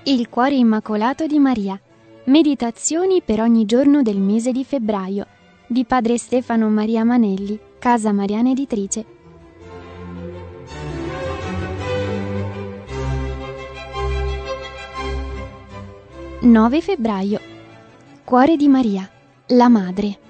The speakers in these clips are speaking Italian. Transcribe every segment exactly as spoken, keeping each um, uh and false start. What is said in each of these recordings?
Il cuore immacolato di Maria. Meditazioni per ogni giorno del mese di febbraio di padre Stefano Maria Manelli, Casa Mariana Editrice. nove febbraio. Cuore di Maria, la Madre.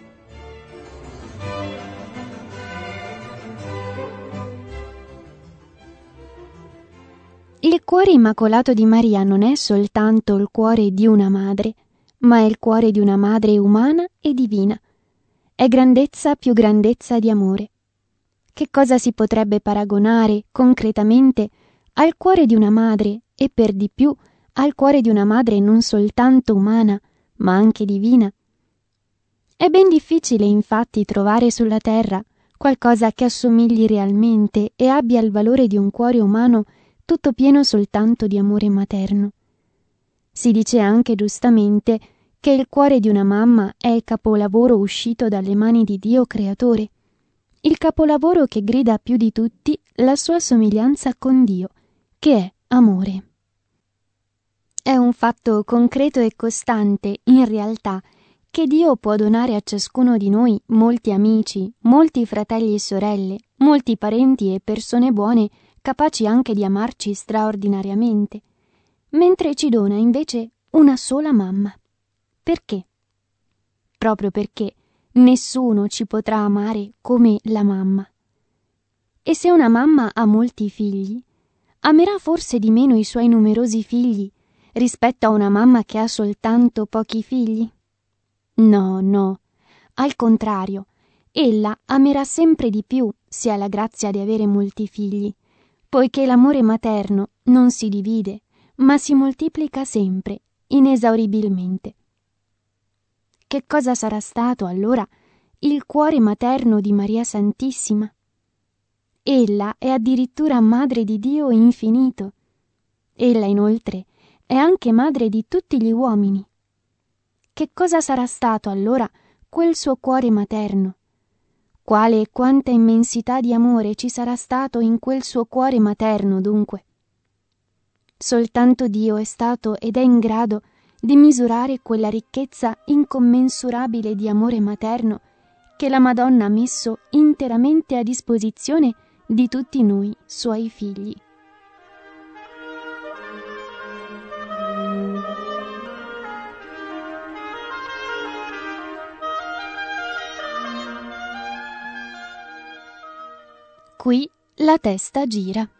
Il cuore immacolato di Maria non è soltanto il cuore di una madre, ma è il cuore di una madre umana e divina. È grandezza più grandezza di amore. Che cosa si potrebbe paragonare concretamente al cuore di una madre e per di più al cuore di una madre non soltanto umana, ma anche divina? È ben difficile infatti trovare sulla terra qualcosa che assomigli realmente e abbia il valore di un cuore umano tutto pieno soltanto di amore materno. Si dice anche giustamente che il cuore di una mamma è il capolavoro uscito dalle mani di Dio Creatore, il capolavoro che grida più di tutti la sua somiglianza con Dio, che è amore. È un fatto concreto e costante, in realtà, che Dio può donare a ciascuno di noi molti amici, molti fratelli e sorelle, molti parenti e persone buone, capaci anche di amarci straordinariamente, mentre ci dona invece una sola mamma. Perché? Proprio perché nessuno ci potrà amare come la mamma. E se una mamma ha molti figli, amerà forse di meno i suoi numerosi figli rispetto a una mamma che ha soltanto pochi figli? No, no, al contrario, ella amerà sempre di più se ha la grazia di avere molti figli, poiché l'amore materno non si divide, ma si moltiplica sempre, inesauribilmente. Che cosa sarà stato allora il cuore materno di Maria Santissima? Ella è addirittura madre di Dio infinito. Ella inoltre è anche madre di tutti gli uomini. Che cosa sarà stato allora quel suo cuore materno? Quale e quanta immensità di amore ci sarà stato in quel suo cuore materno, dunque? Soltanto Dio è stato ed è in grado di misurare quella ricchezza incommensurabile di amore materno che la Madonna ha messo interamente a disposizione di tutti noi, suoi figli. Qui la testa gira.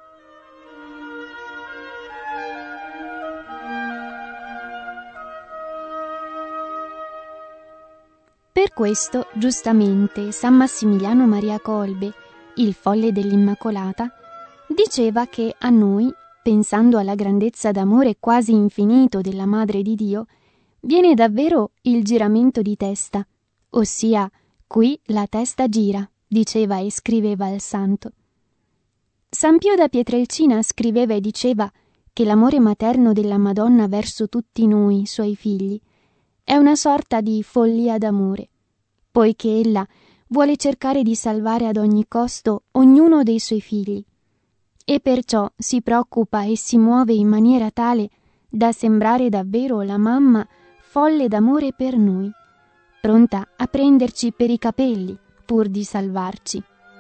Per questo, giustamente, San Massimiliano Maria Kolbe, il folle dell'Immacolata, diceva che a noi, pensando alla grandezza d'amore quasi infinito della Madre di Dio, viene davvero il giramento di testa, ossia, qui la testa gira, diceva e scriveva il santo. San Pio da Pietrelcina scriveva e diceva che l'amore materno della Madonna verso tutti noi, suoi figli, è una sorta di follia d'amore, poiché ella vuole cercare di salvare ad ogni costo ognuno dei suoi figli, e perciò si preoccupa e si muove in maniera tale da sembrare davvero la mamma folle d'amore per noi, pronta a prenderci per i capelli pur di salvarci.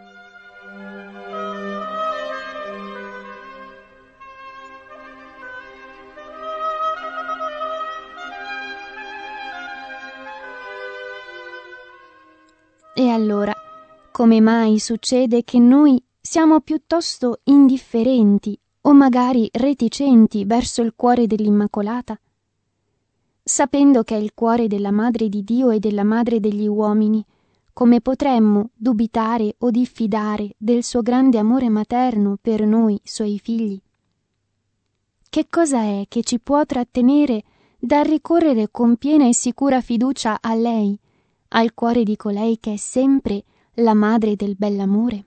E allora, come mai succede che noi siamo piuttosto indifferenti o magari reticenti verso il cuore dell'Immacolata? Sapendo che è il cuore della Madre di Dio e della Madre degli uomini, come potremmo dubitare o diffidare del suo grande amore materno per noi, suoi figli? Che cosa è che ci può trattenere dal ricorrere con piena e sicura fiducia a lei, al cuore di colei che è sempre la madre del bell'amore?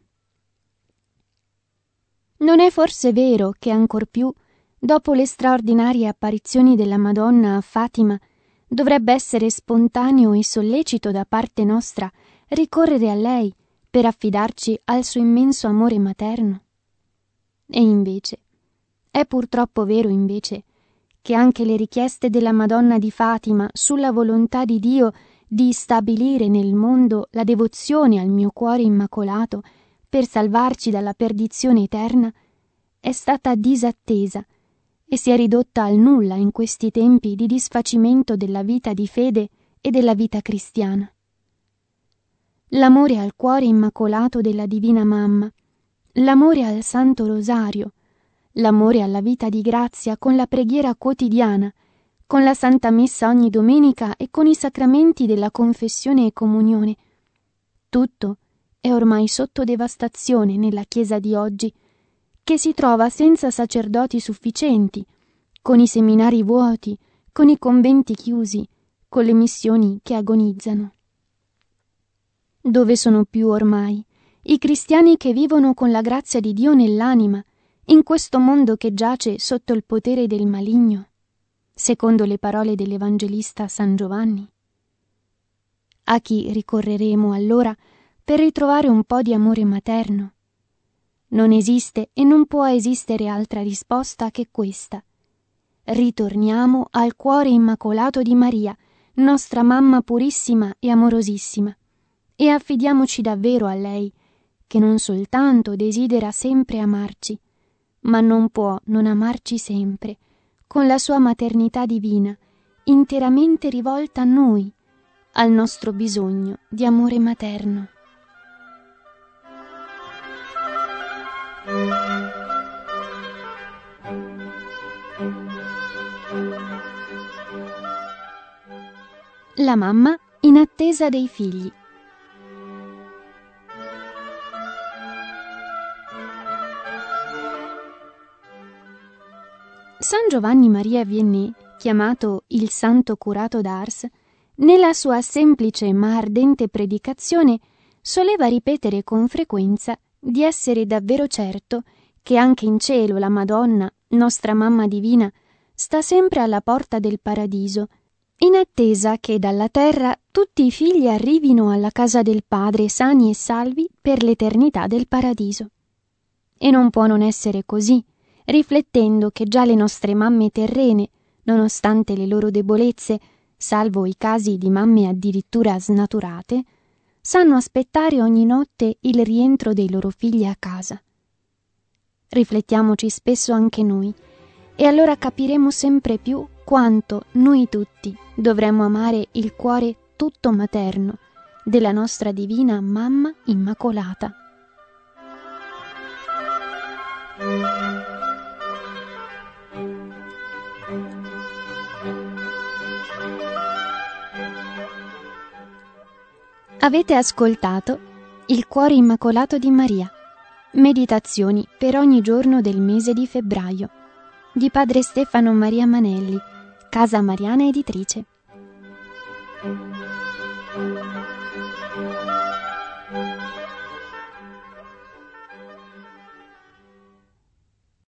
Non è forse vero che ancor più, dopo le straordinarie apparizioni della Madonna a Fatima, dovrebbe essere spontaneo e sollecito da parte nostra ricorrere a lei per affidarci al suo immenso amore materno? E invece, è purtroppo vero invece che anche le richieste della Madonna di Fatima sulla volontà di Dio di stabilire nel mondo la devozione al mio cuore immacolato per salvarci dalla perdizione eterna è stata disattesa e si è ridotta al nulla in questi tempi di disfacimento della vita di fede e della vita cristiana. L'amore al cuore immacolato della Divina Mamma, l'amore al Santo Rosario, l'amore alla vita di grazia con la preghiera quotidiana, con la Santa Messa ogni domenica e con i sacramenti della confessione e comunione. Tutto è ormai sotto devastazione nella Chiesa di oggi, che si trova senza sacerdoti sufficienti, con i seminari vuoti, con i conventi chiusi, con le missioni che agonizzano. Dove sono più ormai i cristiani che vivono con la grazia di Dio nell'anima, in questo mondo che giace sotto il potere del maligno, secondo le parole dell'Evangelista San Giovanni? A chi ricorreremo allora per ritrovare un po' di amore materno? Non esiste e non può esistere altra risposta che questa. Ritorniamo al cuore immacolato di Maria, nostra mamma purissima e amorosissima, e affidiamoci davvero a lei, che non soltanto desidera sempre amarci, ma non può non amarci sempre, con la sua maternità divina, interamente rivolta a noi, al nostro bisogno di amore materno. La mamma in attesa dei figli. San Giovanni Maria Vianney, chiamato il Santo Curato d'Ars, nella sua semplice ma ardente predicazione soleva ripetere con frequenza di essere davvero certo che anche in cielo la Madonna, nostra Mamma Divina, sta sempre alla porta del paradiso, in attesa che dalla terra tutti i figli arrivino alla casa del Padre sani e salvi per l'eternità del paradiso. E non può non essere così, riflettendo che già le nostre mamme terrene, nonostante le loro debolezze, salvo i casi di mamme addirittura snaturate, sanno aspettare ogni notte il rientro dei loro figli a casa. Riflettiamoci spesso anche noi, e allora capiremo sempre più quanto noi tutti dovremmo amare il cuore tutto materno della nostra divina Mamma Immacolata. Avete ascoltato Il cuore immacolato di Maria, meditazioni per ogni giorno del mese di febbraio, di padre Stefano Maria Manelli, Casa Mariana Editrice.